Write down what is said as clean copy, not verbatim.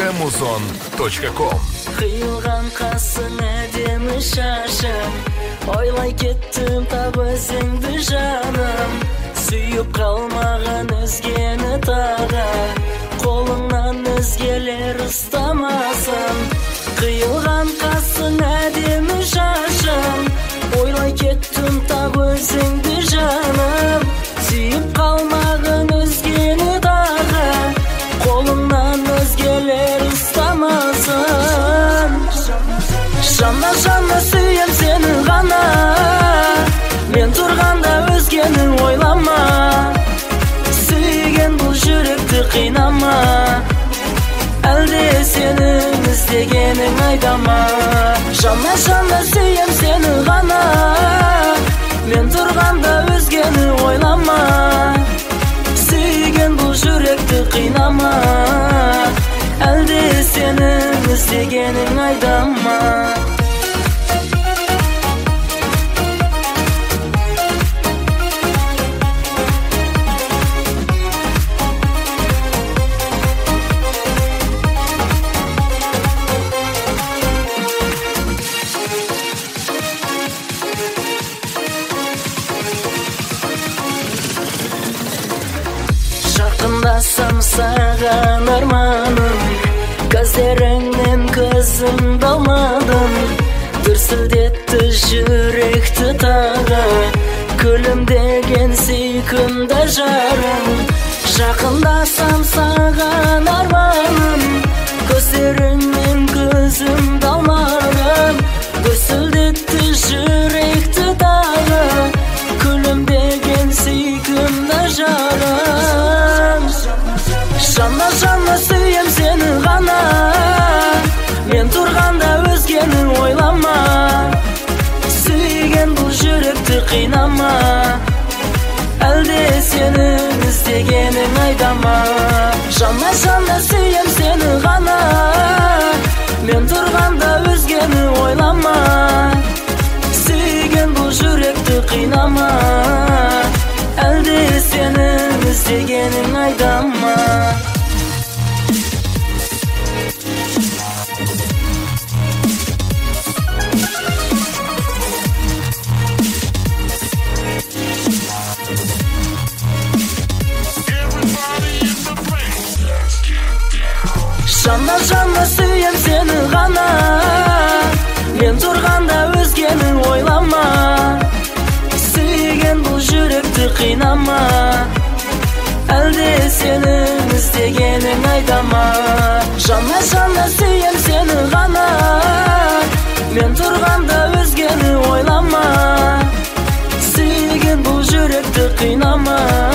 www.muzon.com. Қиылған қасың әдемі шашың, ойлай кеттім тап өзіңді жаным. Сүйіп қалмаған өзгені тағы, қолыңнан өзгелер ұстамасын. Қиылған қасың әдемі шашың, ойлай кеттім тап өзіңді жаным. Сүйіп қалмаған өзгені тағы, қолыңнан өзгелер ұстамасын. Жана сүйем сені ғана, мен тұрғанда өзгені ойлама. Сүйген бұл жүректі қинама, әлде сенің іздегенің айдама. Жана сүйем сені ғана, мен тұрғанда өзгені ойлама. Сүйген бұл жүректі қинама, әлде сенің іздегенің айдама. Жақындасам саған арманым, көздеріңнен көзімді алмадым. Дүрсілдетті жүректі тағы, күлімдеген сүйкімді жарым. Жақындасам саған арманым, көздеріңнен көзімді алмадым. Дүрсілдетті жүректі тағы, күлімдеген сүйкімді жарым. Жана сүйем сені ғана, мен тұрғанда өзгені ойлама. Сүйген бұл жүректі қинама, әлде сенің іздегенің айдама. Жана сүйем сені ғана, мен тұрғанда өзгені ойлама. Сүйген бұл жүректі қинама, әлде сенің іздегенің айдама. Жана сүйем сені ғана, мен тұрғанда өзгені ойлама. Сүйген бұл жүректі қинама, әлде сенің іздегенің айдама. Жана сүйем сені ғана, мен тұрғанда өзгені ойлама. Сүйген бұл жүректі қинама,